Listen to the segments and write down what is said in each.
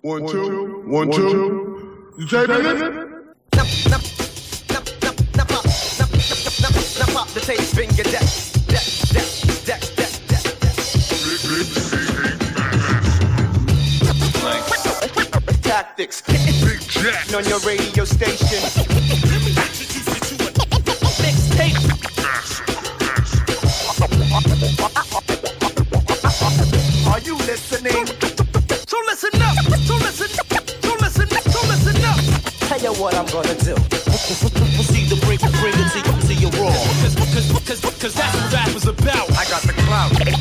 1, 2, 1, 2. You taping it? Now pop the tape, spin your deck. Tactics. Big Jack. On your radio station. Mixtape. Are you listening? So listen up. Tell you what I'm gonna do. See the bring it to your raw. Cause that's what rap is about. I got the clout. 88.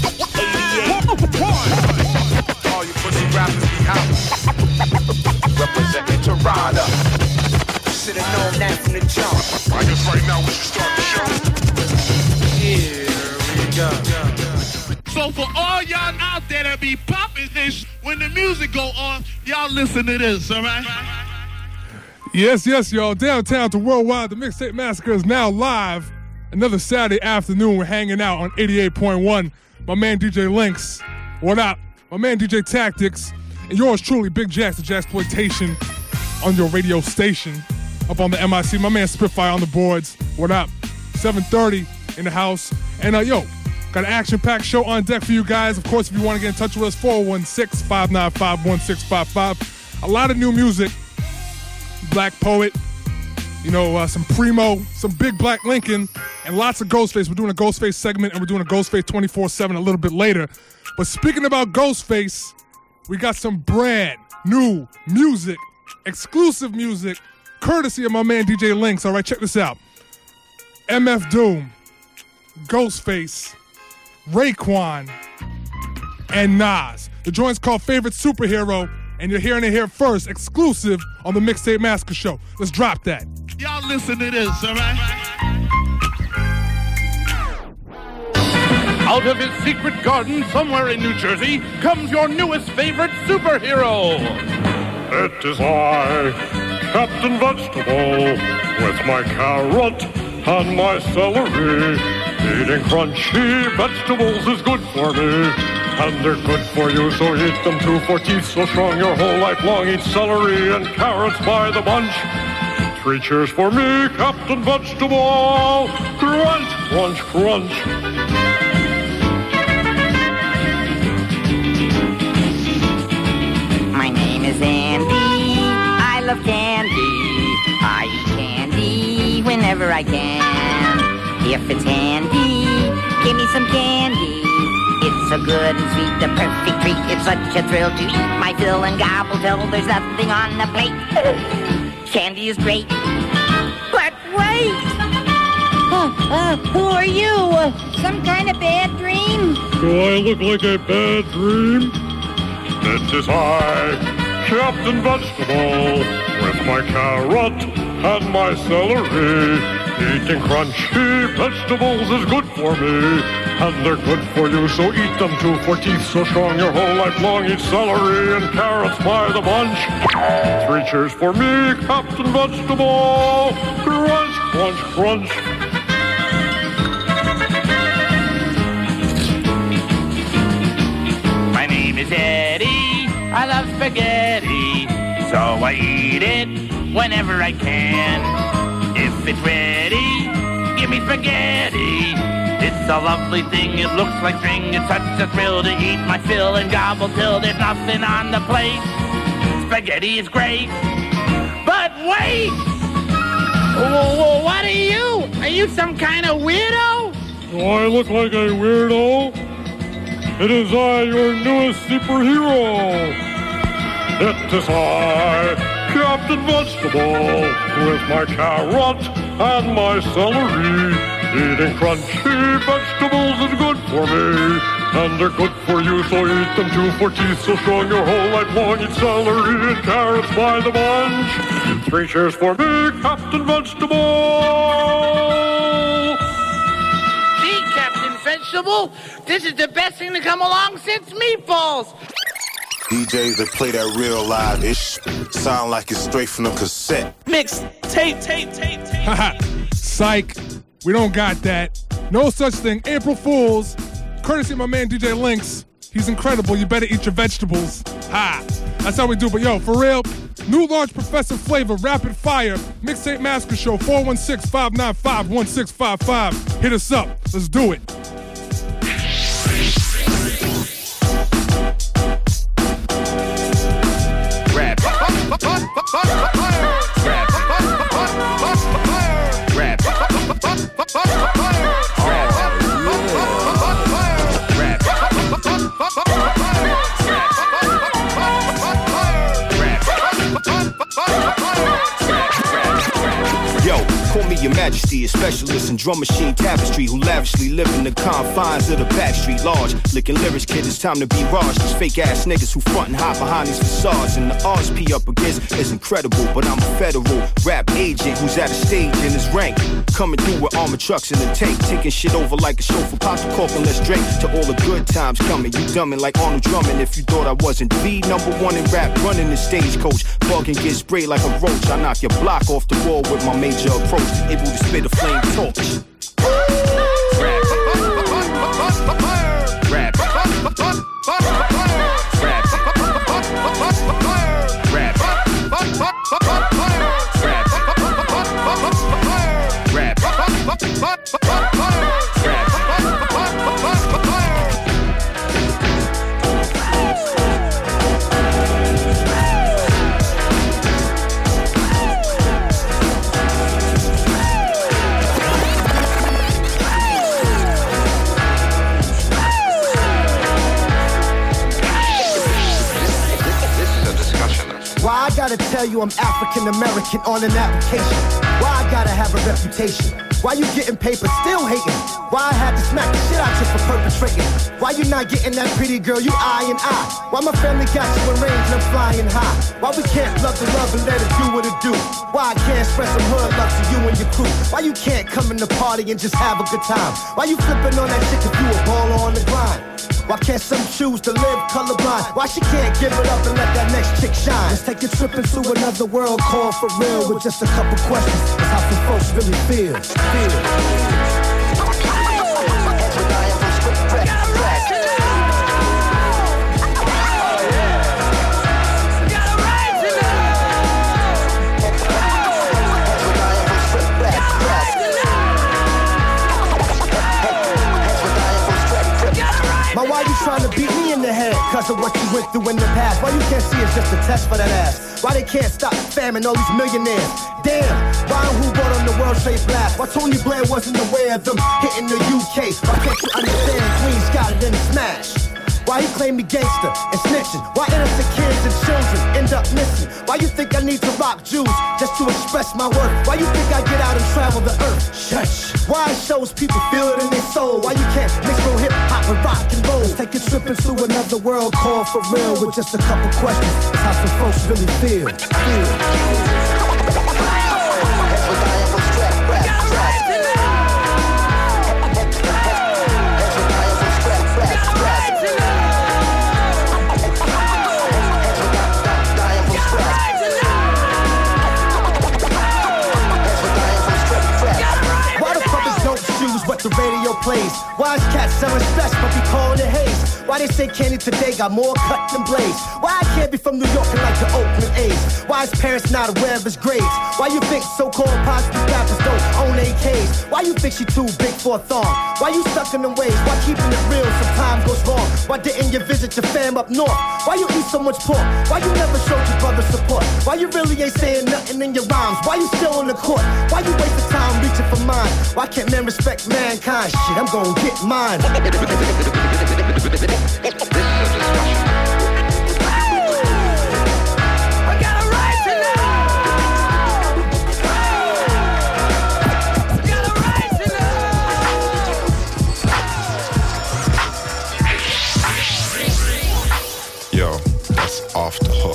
All you pussy rappers be out. Representing Toronto. Should've known that from the jump. I guess right now we should start the show. Here we go. So for all y'all out there that be popping this, when the music go on, y'all listen to this, all right? Yes, y'all. Downtown to Worldwide, the Mixtape Massacre is now live. Another Saturday afternoon, we're hanging out on 88.1. My man DJ Lynx, what up? My man DJ Tactics, and yours truly, Big Jax, the Jaxploitation, on your radio station, up on the MIC. My man Spitfire on the boards, what up? 7:30 in the house. And got an action-packed show on deck for you guys. Of course, if you want to get in touch with us, 416-595-1655. A lot of new music. Black Poet, some Primo, some Big Black Lincoln, and lots of Ghostface. We're doing a Ghostface segment, and we're doing a Ghostface 24/7 a little bit later. But speaking about Ghostface, we got some brand new music, exclusive music, courtesy of my man DJ Lynx. All right, check this out. MF Doom, Ghostface, Raekwon, and Nas. The joint's called Favorite Superhero, and you're hearing it here first, exclusive on the Mixtape Massacre Show. Let's drop that. Y'all listen to this, all right? Out of his secret garden somewhere in New Jersey comes your newest favorite superhero. It is I, Captain Vegetable, with my carrot and my celery. Eating crunchy vegetables is good for me. And they're good for you, so eat them too, for teeth so strong your whole life long. Eat celery and carrots by the bunch. 3 cheers for me, Captain Vegetable. Crunch, crunch, crunch. My name is Andy. I love candy. I eat candy whenever I can. If it's handy, give me some candy. It's so good and sweet, the perfect treat. It's such a thrill to eat my fill and gobble till there's nothing on the plate. Candy is great. But wait! Who are you? Some kind of bad dream? Do I look like a bad dream? It is I, Captain Vegetable, with my carrot and my celery. Eating crunchy vegetables is good for me. And they're good for you, so eat them too, for teeth so strong your whole life long. Eat celery and carrots by the bunch. 3 cheers for me, Captain Vegetable. Crunch, crunch, crunch. My name is Eddie. I love spaghetti, so I eat it whenever I can. If it's ready, give me spaghetti. It's a lovely thing, it looks like string. It's such a thrill to eat my fill and gobble till there's nothing on the plate. Spaghetti is great, but wait! Whoa, what are you? Are you some kind of weirdo? Do I look like a weirdo? It is I, your newest superhero. It is I, Captain Vegetable, with my carrot and my celery. Eating crunchy vegetables is good for me. And they're good for you, so eat them too, for teeth so strong your whole life long. Eat celery and carrots by the bunch. 3 cheers for me, Captain Vegetable. See, Captain Vegetable, this is the best thing to come along since meatballs. DJs that play that real live-ish sound like it's straight from the cassette. Mix, tape. Haha, psych. We don't got that. No such thing. April Fools. Courtesy of my man DJ Lynx. He's incredible. You better eat your vegetables. Ha. That's how we do. But yo, for real, new launch Professor Flavor, Rapid Fire, Mixtape Massacre Show, 416-595-1655. Hit us up. Let's do it. Yo, call me your majesty, a specialist in drum machine tapestry who lavishly live in the confines of the backstreet large. Licking lyrics, kid, it's time to be Raj. These fake ass niggas who front and hide behind these facades. And the RSP up against is incredible, but I'm a federal rap agent who's at a stage in his rank. Coming through with armored trucks in the tank, taking shit over like a chauffeur. Pop the cork and let's drink to all the good times coming. You dumbing like Arnold Drummond if you thought I wasn't the #1 in rap, running the stagecoach. Bug and get sprayed like a roach. I knock your block off the wall with my major approach, able to spit a flame torch. Rap. Rap. Rap. Why I gotta tell you I'm African American on an application? Why I gotta have a reputation? Why you getting paper still hating? Why I had to smack the shit out you for perpetrating? Why you not getting that pretty girl you eye and eye? Why my family got you in range and I'm flying high? Why we can't love the love and let it do what it do? Why I can't express some hood love to you and your crew? Why you can't come in the party and just have a good time? Why you flipping on that chick if you a baller on the grind? Why can't some choose to live colorblind? Why she can't give it up and let that next chick shine? Let's take a trip into another world, call for real with just a couple questions. That's how some folks really feel. Now why you trying to beat me in the head? Cause of what you went through in the past. Why you can't see it's just a test for that ass? Why they can't stop spamming all these millionaires? Damn, why and who brought on the World Trade Blast? Why Tony Blair wasn't aware of them hitting the UK? Why can't you understand Queens got it in the smash? Why he claim me gangster and snitching? Why innocent kids and children end up missing? Why you think I need to rock Jews just to express my worth? Why you think I get out and travel the earth? Shush. Why it shows people feel it in their soul? Why you can't mix real hip hop and rock and roll? Let's take a trip into another world, call for real with just a couple questions. That's how some folks really feel. What the radio plays. Why is cats selling stress but be calling it haze? Why they say Kenny today got more cut than Blaze? Why I can't be from New York and like the Oakland A's? Why his parents not aware of his grades? Why you think so-called positive rappers don't own AKs? Why you think she too big for a thong? Why you stuck in them ways? Why keeping it real sometimes goes wrong? Why didn't you visit your fam up north? Why you eat so much pork? Why you never showed your brother support? Why you really ain't saying nothing in your rhymes? Why you still in the court? Why you waste the time reaching for mine? Why can't men respect mankind? Shit, I'm gonna get mine. Yo, that's off the hook.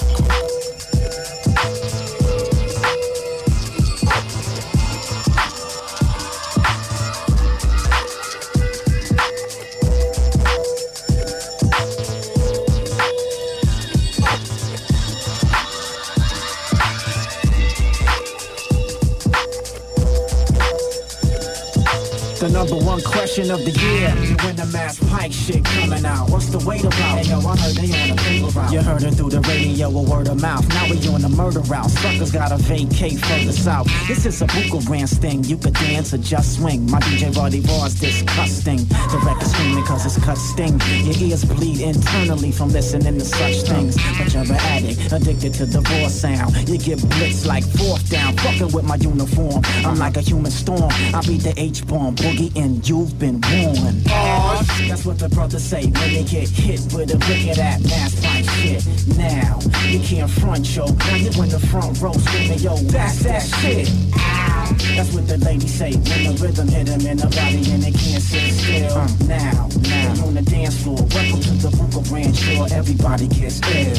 the #1 question of the year. When the Mass Pike shit coming out, what's the wait about? Hey yo, I heard they on the paper route. You heard it through the radio or word of mouth. Now we on the murder route. Suckers gotta vacate further south. This is a Bucharest thing. You could dance or just swing. My DJ body bars disgusting. The record screaming cause it's cut sting. Your ears bleed internally from listening to such things. But you're an addict, addicted to the raw sound. You get blitzed like 4th down. Fucking with my uniform. I'm like a human storm. I beat the H-bomb, boogie, and you've been warned. That's what the brothers say when they get hit with a brick of that Mass Pike shit. Now, you can't front, yo. Now you in the front row screaming, yo, that's that shit. That's what the ladies say when the rhythm hit them in the body and they can't sit still. Now, you on the dance floor. Welcome to the Bucharest, sure everybody gets ill.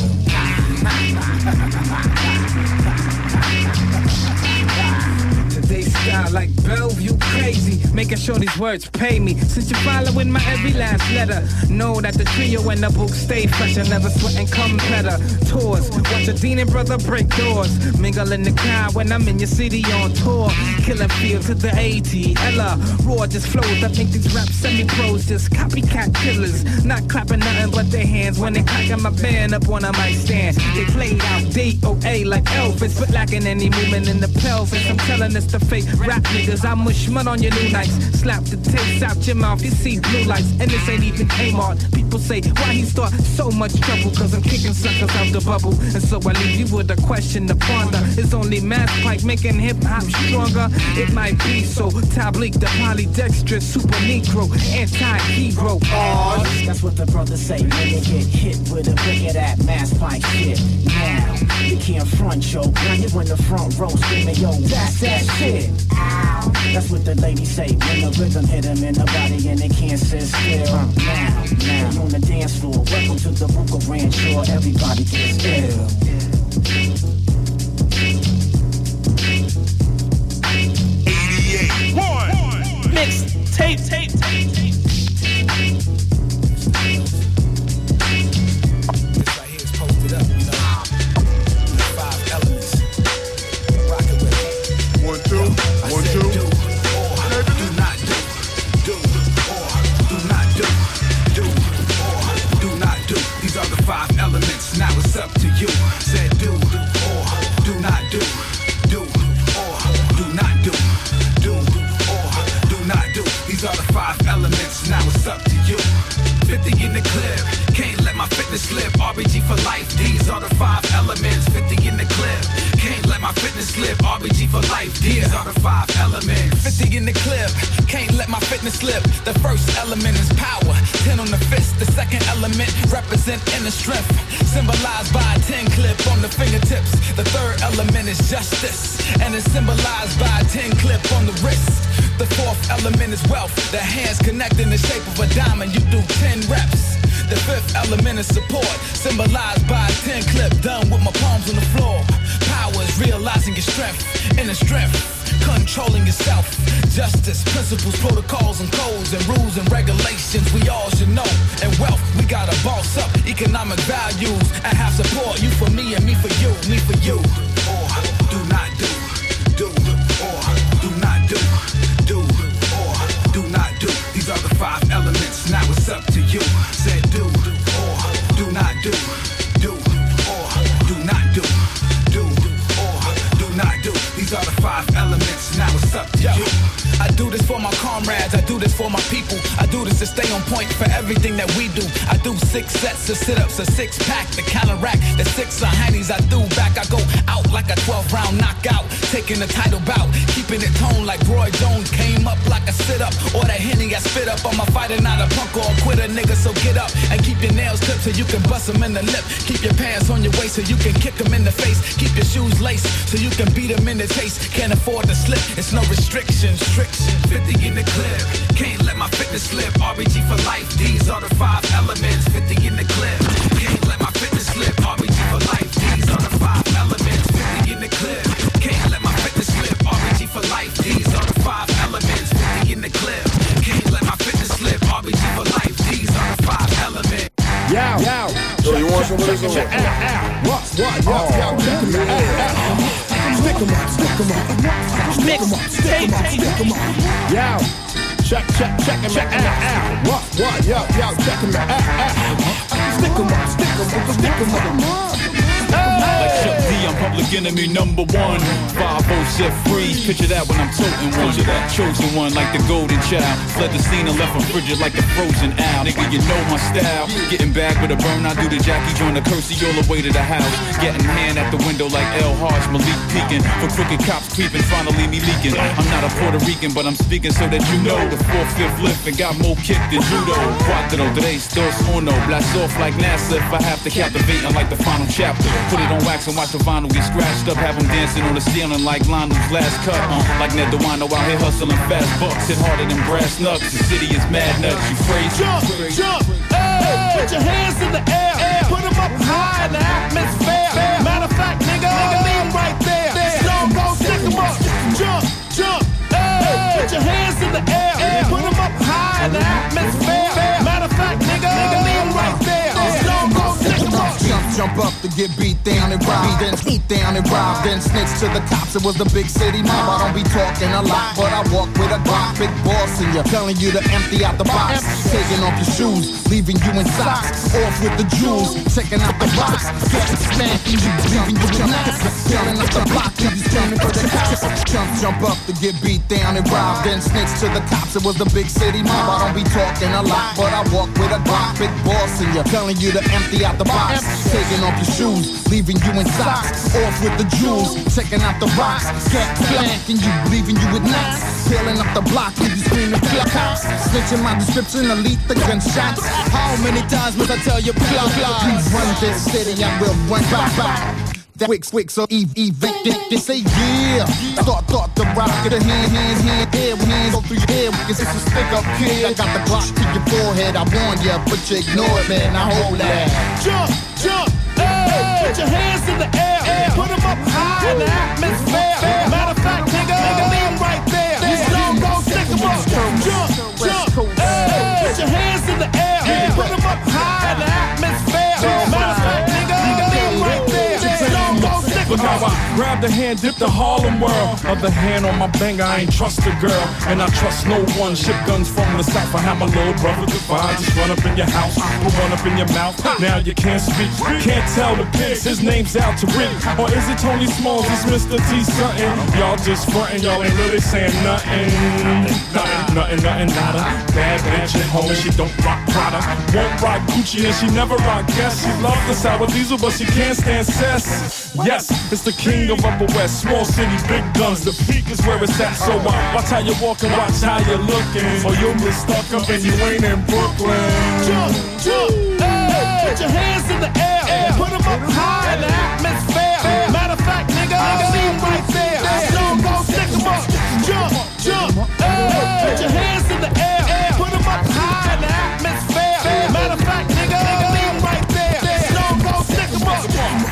They style like Bellevue crazy, making sure these words pay me. Since you're following my every last letter, know that the trio and the book stay fresh and never sweat and come better. Tours, watch a Dean and brother break doors. Mingle in the crowd when I'm in your city on tour. Killing feel to the ATL. Raw just flows. I think these rap semi-pros just copycat killers. Not clapping nothing but their hands when they cracking my band up on a mic stand. They played out DOA like Elvis, but lacking any movement in the pelvis. I'm telling this to fake rap niggas. I mush mud on your new nights. Slap the taste out your mouth. You see blue lights, and this ain't even Kmart. People say, why he start so much trouble? Cause I'm kicking suckers out the bubble. And so I leave you with a question to ponder. It's only Mass Pike making hip-hop stronger. It might be so. Tablique, the polydextrous, super negro, anti-hero. That's what the brothers say when they get hit with a brick of that Mass Pike shit. Now, you can't front, yo. Now you in the front row screaming, yo, that's that shit. That's what the ladies say when the rhythm hit them in the body and they can't sit still. Now, you on the dance floor. Welcome to the Bucharest, sure everybody gets ill. 88.1 Mix tape. This right here is posted up, you know. The 5 elements. Rock it with it. 1, 2, 1, 2. Do or do not do. Do or do not do. Do or do not do. These are the 5 elements. Now it's up to you. Said do or do not do. Do or do not do. Do or do not do. These are the 5 elements. Now it's up to you. 50 in the clip. Can't let my fitness slip. RBG for life. These are the 5 elements. 50 in the clip. Can't let my fitness slip. RBG for life. These are the 5 elements. 50 in the clip. Can't let my fitness slip. The first element is power. 10 on the fist. The second element represent inner strength. Symbolized by a 10 clip on the fingertips. The third element is justice. And it's symbolized by a 10 clip on the wrist. The fourth element is wealth. The hands connect in the shape of a diamond. You do 10 reps. The fifth element is support. Symbolized by a 10 clip done with my palms on the floor. Power is realizing your strength. Inner strength. Controlling yourself. Justice, principles, protocols, and codes, and rules and regulations we all should know. And wealth, we gotta boss up. Economic values and have support. You for me and me for you. Me for you. Or do not do. Do or do not do. Do or do not do. These are the 5 elements. Now it's up to you. Said do or do not do. Do or do not do. Do or do not do. These are the 5 elements. Now it's up to you. I do this for my comrades. I do this for my people. I do this to stay on point for everything that we do. I do 6 sets of sit-ups, a 6-pack to counteract the 6 of honeys I threw back. I go out like a 12-round knockout, taking the title bout, keeping it toned like Roy Jones came up like a sit-up, or that Henny I spit up. I'm a fighter, not a punk or a quitter, nigga. So get up and keep your nails clipped so you can bust them in the lip. Keep your pants on your waist so you can kick them in the face. Keep your shoes laced so you can beat them in the taste. Can't afford to slip. It's no restrictions. 50 in the clip. Can't let my fitness slip. RBG for life. These are the 5 elements. 50 in the clip. Can't let my fitness slip. RBG for life. These are the 5 elements. 50 in the clip. Can't let my fitness slip. RBG for life. These are the 5 elements. 50 in the clip. Can't let my fitness slip. RBG for life. These are the 5 elements. Yo. So you want some of this? What? Stick 'em up. Mix tape. Yo. Checking me out. What, yo, checking me out. Stick 'em up. Like Chuck D, I'm public enemy number one. 5-0 set freeze, picture that when I'm toting one. Chosen one like the golden child. Fled the scene and left him frigid like the frozen owl. Nigga, you know my style. Getting back with a burn, I do the Jackie, join the Kersey all the way to the house. Getting hand at the window like El Haj, Malik peeking. For crooked cops creeping, finally me leaking. I'm not a Puerto Rican, but I'm speaking so that you know. The 4th-5th lift and got more kick than judo. Cuatro, 3, 2, 1. Blast off like NASA if I have to captivate like the final chapter. Put it on wax and watch the vinyl get scratched up. Have them dancing on the ceiling like Lionel's last cut. Like Ned DeWino out here hustling fast bucks. Hit harder than brass knucks. The city is mad nuts. You crazy? Jump, hey, put your hands in the air. Put them up high in the atmosphere. Matter of fact, nigga, leave them right there. Stone Cold, stick 'em up. Jump, hey, put your hands in the air. Put them up high in the atmosphere. Matter of fact, nigga, leave them right there. Stone Cold, stick 'em up. Jump up to get beat down and robbed, then eat down and robbed, then snitch to the cops. It was the big city mob. I don't be talking a lot, but I walk with a Glock, big boss in you, telling you to empty out the box, taking off your shoes, leaving you in socks, off with the jewels, checking out the box, getting smacking you, leaving you in knots, filling up the block, you be screaming for the cops. Jump up to get beat down and robbed, then snitch to the cops. It was the big city mob. I don't be talking a lot, but I walk with a Glock, big boss in you, telling you to empty out the box. Taking off your shoes, leaving you in socks, off with the jewels, checking out the rocks, get blanking you, leaving you with knots, peeling up the block, you be screaming for the cops, snitching my description, elite the gunshots. How many times must I tell you, blah, blah, please run this city, I will run back. That quick, so they say yeah. Thought the rock of the hands go through your head. It's a stick up kid. I got the Glock to your forehead. I warned ya, but you ignore it, man. I hold that. Jump, hey, put your hands in the air. Put them up high in the atmosphere. Matter of fact, nigga, leave them right there. Stone Cold, stick 'em up. Jump, hey, put your hands in the air. Put them up high in the atmosphere. Matter of fact, nigga, leave them right there. But now I grab the hand, dip the Harlem world. Other hand on my banger, I ain't trust a girl. And I trust no one. Ship guns from the south. I have my little brother divide. Just run up in your house, put one up in your mouth. Now you can't speak, can't tell the pigs. His name's out to Rick. Or is it Tony Smalls? It's Mr. T something. Y'all just frontin', y'all ain't really saying nothing. Nothing, nada. Bad bitch at home and she don't rock Prada. Won't rock Gucci and she never rock Guess. She loves the sour diesel, but she can't stand cess. Yes, it's the king of Upper West, small city, big guns. The peak is where it's at, so watch how you walking, watch how you looking, or you'll get stuck up and you ain't in Brooklyn. Jump, hey, put your hands in the air. Put them up high in the atmosphere. Matter of fact, nigga, leave them right there. Stone Cold, stick 'em up. Jump, hey, put your hands in the air. Put them up high in the atmosphere. Matter of fact, nigga, leave them right there. Stone Cold, stick 'em up.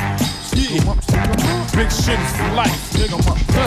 Big shit is for life, nigga.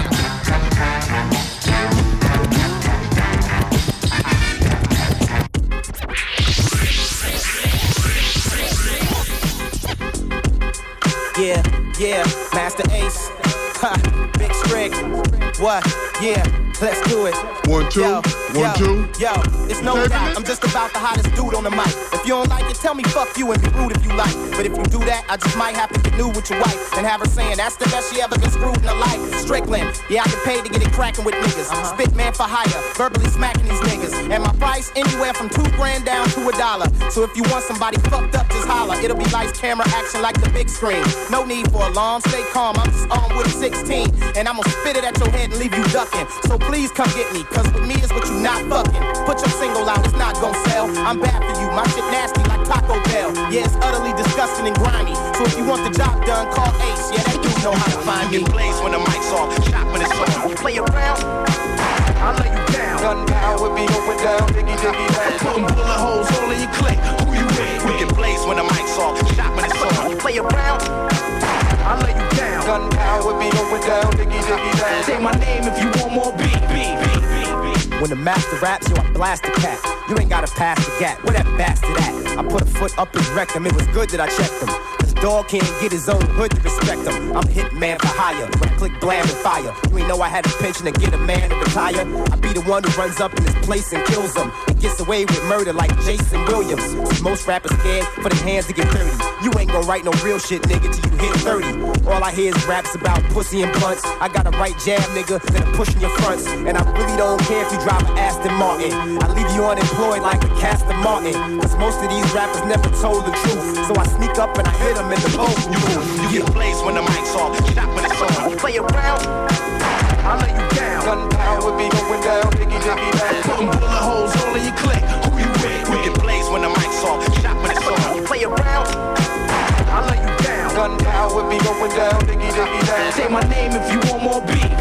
Yeah, Master Ace, ha, Big Strick, what, yeah, let's do it. 1, 2, 1, 2. Yo, it's no doubt, I'm just about the hottest dude on the mic. If you don't like it, tell me fuck you and be rude if you like. But if you do that, I just might have to get new with your wife and have her saying that's the best she ever been screwed in her life. Strickland, yeah, I get paid to get it cracking with niggas. Spit man for hire, verbally smacking these niggas. And my price anywhere from $2,000 down to $1. So if you want somebody fucked up, just holler. It'll be lights, camera, action like the big screen. No need for alarm, stay calm. I'm just armed with a 16, and I'm gonna spit it at your head and leave you ducking. So please come get me, cause with me is what you not fucking. Put your single out, it's not gonna sell. I'm bad for you, my shit nasty like Taco Bell. Yeah, it's utterly disgusting and grimy. So if you want the job done, call Ace. Yeah, they do know how to find me. Blaze when the mic's off, shot when it's on. Play around, I'll lay you down. Gun down with me, going down, diggy down. Putting bullet holes all in your click. Who you with? We can blaze when the mic's off, shot when it's on. Play around, I'll lay you down. Gun down with me, going down, diggy down. Say my name if you want more beat. When the master raps, yo, I blast the cat. You ain't gotta pass the gap. Where that bastard at? I put a foot up his rectum. It was good that I checked him. Cause dog can't get his own hood to respect him. I'm hitman for hire. When I click blam and fire. You ain't know I had a pension to get a man to retire. I be the one who runs up in his place and kills him. And gets away with murder like Jason Williams. See, most rappers scared for their hands to get dirty. You ain't gonna write no real shit, nigga, till you hit 30. All I hear is raps about pussy and blunts. I got a right jab, nigga, then I'm pushing your fronts. And I really don't care if you drive an Aston Martin. I leave you unemployed like a Castor Martin. Cause most of these rappers never told the truth. So I sneak up and I hit them in the boat. You get blazed when the mic's off, shot when it's on. Play around, I'll lay you down. Gunpowder be going down, diggy diggy down. Putting bullet holes all in your click. Who you with? You get blazed when the mic's off, shot when it's on. Play around, I'll lay you down. Gunpowder be going down, diggy diggy down. Say my name if you want more beat.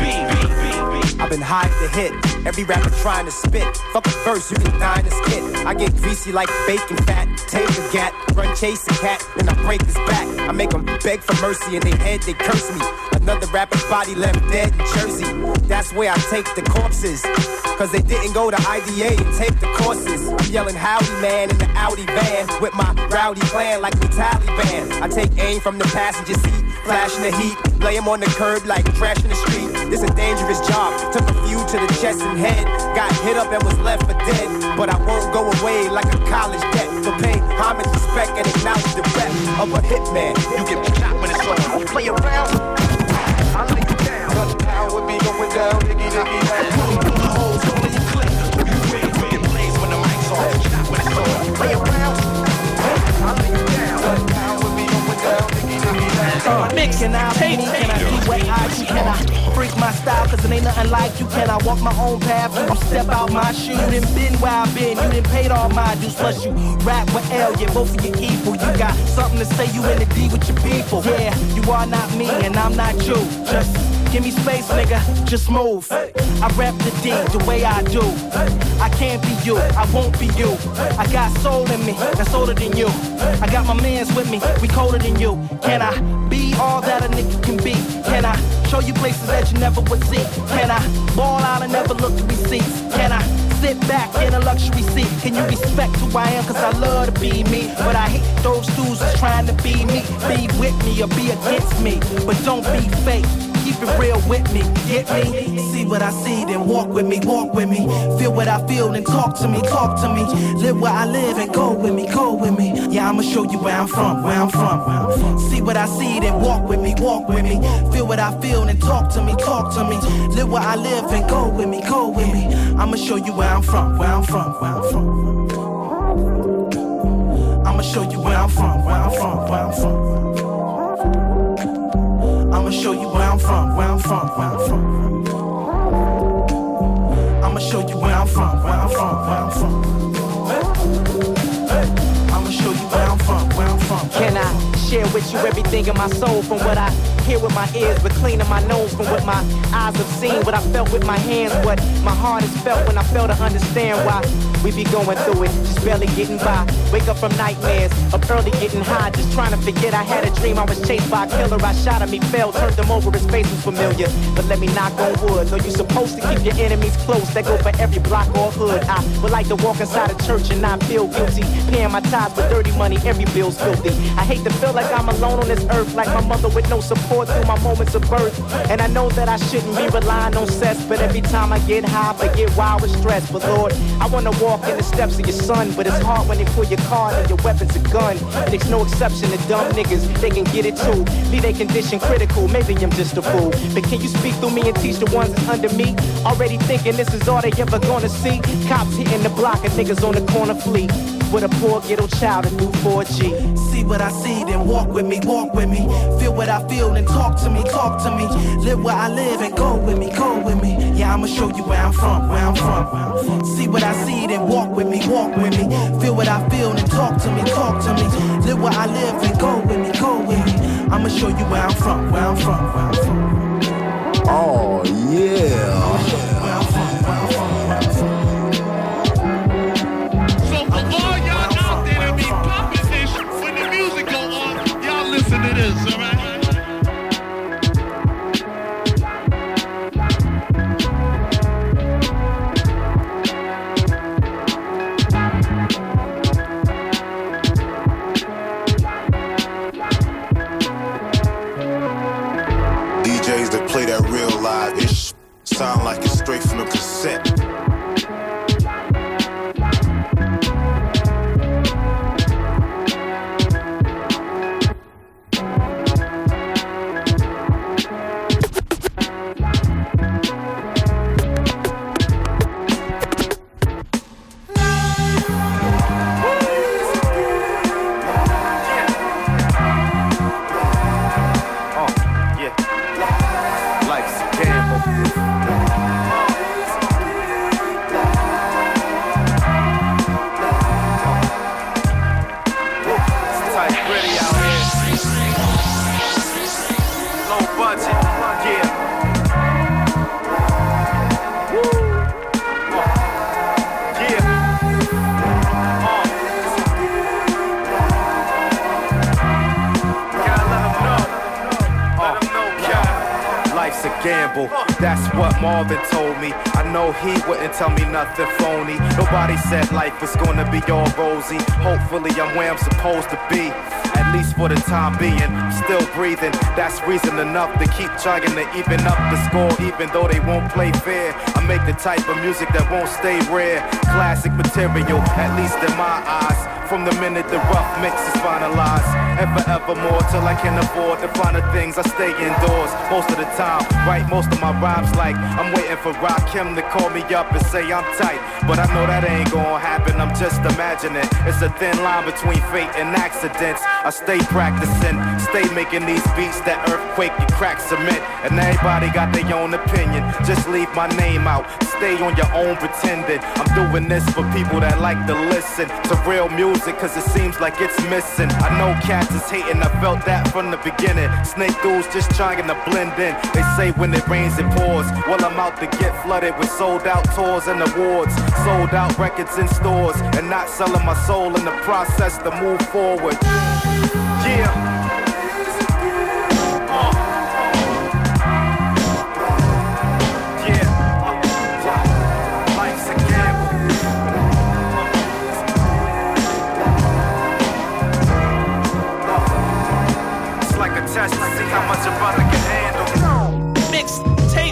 I've been high to hit. Every rapper trying to spit. Fuck a verse, you can die in a skit. I get greasy like bacon fat. Take a gat, run chase a cat, then I break his back. I make them beg for mercy in their head, they curse me. Another rapper's body left dead in Jersey. That's where I take the corpses. Cause they didn't go to IDA and take the courses. I'm yelling howdy man in the Audi van. With my rowdy clan like we Taliban. I take aim from the passenger seat, flashing the heat. Lay him on the curb like trash in the street. This a dangerous job. Took a few to the chest and head. Got hit up and was left for dead. But I won't go away like a college debt. So pay homage, respect, and acknowledge the rep of a hitman. You get shot when it's on. Play around, I'll lay you down. Gunpowder be going down, diggy diggy down. Putting bullet holes all in your click. Who you with? You get blazed when the mic's off, shot when it's on. Play around, I'll lay you down. Gunpowder be going down, diggy diggy down. Can I be me? Can I do what I do? Can I freak my style? Cause it ain't nothing like you. Can I walk my own path? You step out my shoes. You done been where I've been. You done paid all my dues. Plus you rap with L. Yeah, both of you evil. You got something to say. You in the D with your people. Yeah, you are not me and I'm not you. Just give me space, nigga. Just move. I rap the D the way I do. I can't be you. I won't be you. I got soul in me that's older than you. I got my mans with me. We colder than you. Can I be all that a nigga can be? Can I show you places that you never would see? Can I ball out and never look at receipts? Can I sit back in a luxury seat? Can you respect who I am? Cause I love to be me. But I hate those dudes that's trying to be me. Be with me or be against me. But don't be fake. Keep it real with me, get me? See what I see, then walk with me, walk with me. Feel what I feel, then talk to me, talk to me. Live where I live and go with me, go with me. Yeah, I'ma show you where I'm from, where I'm from. See what I see, then walk with me, walk with me. Feel what I feel, then talk to me, talk to me. Live where I live and go with me, go with me. I'ma show you where I'm from, where I'm from, where I'm from. I'ma show you where I'm from, where I'm from, where I'm from. I'ma show you where I'm from, where I'm from, where I'm from. I'ma show you where I'm from, where I'm from, where I'm from. I'ma show you where I'm from, where I'm from. Can I share with you everything in my soul from what I hear with my ears, but cleaning my nose from what my eyes have seen, what I felt with my hands, what my heart has felt when I fail to understand why we be going through it, just barely getting by. Wake up from nightmares, up early getting high, just trying to forget I had a dream I was chased by a killer. I shot him, he fell, turned him over, his face was familiar. But let me knock on wood, know you supposed to keep your enemies close, that go for every block or hood. I would like to walk inside a church and not feel guilty, paying my tithes with dirty money, every bill's filthy. I hate to feel like I'm alone on this earth, like my mother with no support through my moments of birth. And I know that I shouldn't be relying on cess, but every time I get high, I get wild with stress. But Lord, I wanna walk in the steps of your son, but it's hard when they pull your card and your weapon's a gun. And it's no exception to dumb niggas, they can get it too. Leave their condition critical, maybe I'm just a fool. But can you speak through me and teach the ones that's under me? Already thinking this is all they ever gonna see. Cops hitting the block and niggas on the corner flee. With a poor ghetto child and new 4G. See what I see, then walk with me, walk with me. Feel what I feel, then talk to me, talk to me. Live where I live and go with me, go with me. Yeah, I'ma show you where I'm from, where I'm from. See what I see, then walk with me, walk with me. Feel what I feel, then talk to me, talk to me. Live where I live and go with me, go with me. I'ma show you where I'm from, where I'm from, where I'm from. Oh, yeah. I'ma show you where I'm from, where I'm from. Listen to this, all right? DJs that play that real live ish sound like it's straight from the cassette. That's what Marvin told me. I know he wouldn't tell me nothing phony. Nobody said life was gonna be all rosy. Hopefully I'm where I'm supposed to be, at least for the time being. I'm still breathing, that's reason enough to keep trying to even up the score, even though they won't play fair. I make the type of music that won't stay rare. Classic material, at least in my eyes. From the minute the rough mix is finalized, and forevermore till I can afford the finer things, I stay indoors most of the time. Write most of my rhymes like I'm waiting for Rakim to call me up and say I'm tight, but I know that ain't gonna happen. I'm just imagining. It's a thin line between fate and accidents. I stay practicing, stay making these beats that earthquake you crack cement. And everybody got their own opinion. Just leave my name out. Stay on your own pretending. I'm doing this for people that like to listen to real music, cause it seems like it's missing. I know cats is hating, I felt that from the beginning. Snake dudes just trying to blend in. They say when it rains it pours. Well, I'm out to get flooded with sold out tours and awards, sold out records in stores, and not selling my soul in the process to move forward. Yeah. Test to see how much a brother can handle. Mix tape.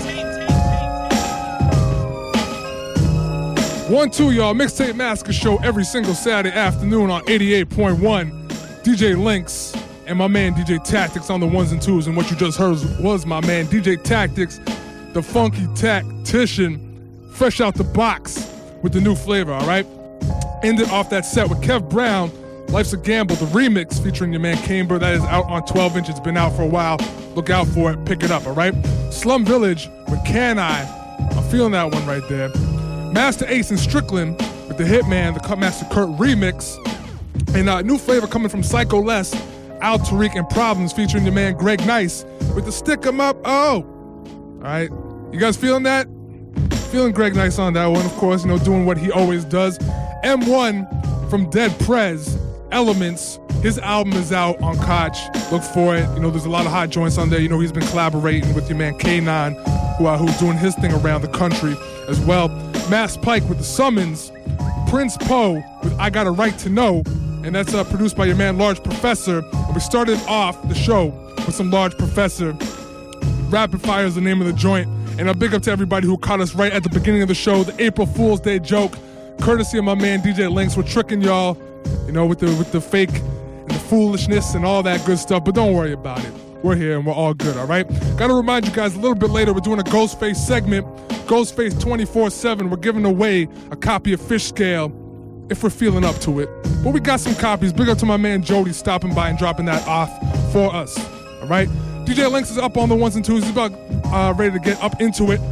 1-2, y'all. Mixtape Massacre Show every single Saturday afternoon on 88.1. DJ Lynx and my man DJ Tactics on the ones and twos. And what you just heard was my man DJ Tactics, the funky tactician, fresh out the box with the new flavor, all right? Ended off that set with Kev Brown, Life's a Gamble, the remix featuring your man Camber. That is out on 12 inch. It's been out for a while. Look out for it. Pick it up, all right? Slum Village with Can I. I'm feeling that one right there. Master Ace and Strickland with the Hitman, the Cutmaster Kurt remix. And new flavor coming from Psycho Les, Al Tariq and Problems featuring your man Greg Nice with the Stick 'em Up. Oh! All right. You guys feeling that? Feeling Greg Nice on that one, of course, doing what he always does. M1 from Dead Prez. Elements, his album is out on Koch. Look for it. There's a lot of hot joints on there. He's been collaborating with your man K9, who's doing his thing around the country as well. Mass Pike with The Summons. Prince Poe with I Got a Right to Know. And that's produced by your man Large Professor. And we started off the show with some Large Professor. Rapid Fire is the name of the joint. And a big up to everybody who caught us right at the beginning of the show. The April Fool's Day joke. Courtesy of my man DJ Lynx. We're tricking y'all. With the fake and the foolishness and all that good stuff, but don't worry about it. We're here and we're all good, all right? Gotta remind you guys, a little bit later, we're doing a Ghostface segment, Ghostface 24/7. We're giving away a copy of Fish Scale if we're feeling up to it. But we got some copies. Big up to my man Jody stopping by and dropping that off for us, all right? DJ Lynx is up on the ones and twos. He's about ready to get up into it.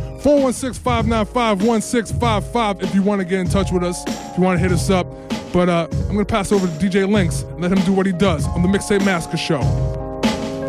416-595-1655 if you want to get in touch with us, if you want to hit us up. But I'm going to pass over to DJ Lynx and let him do what he does on the Mixtape Massacre Show.